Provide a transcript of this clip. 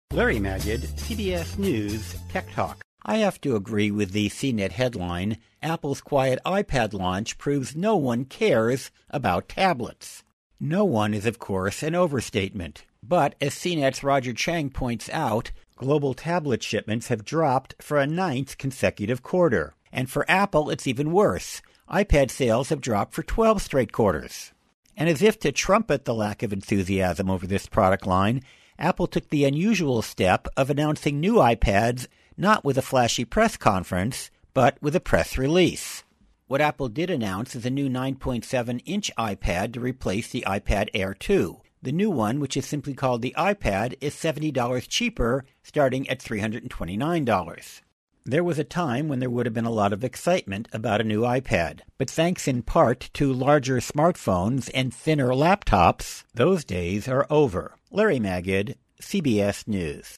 Larry Magid, CBS News Tech Talk. I have to agree with the CNET headline, Apple's quiet iPad launch proves no one cares about tablets. No one is, of course, an overstatement. But as CNET's Roger Chang points out, global tablet shipments have dropped for a 9th consecutive quarter. And for Apple, it's even worse. iPad sales have dropped for 12 straight quarters. And as if to trumpet the lack of enthusiasm over this product line, Apple took the unusual step of announcing new iPads not with a flashy press conference, but with a press release. What Apple did announce is a new 9.7-inch iPad to replace the iPad Air 2. The new one, which is simply called the iPad, is $70 cheaper, starting at $329. There was a time when there would have been a lot of excitement about a new iPad, but thanks in part to larger smartphones and thinner laptops, those days are over. Larry Magid, CBS News.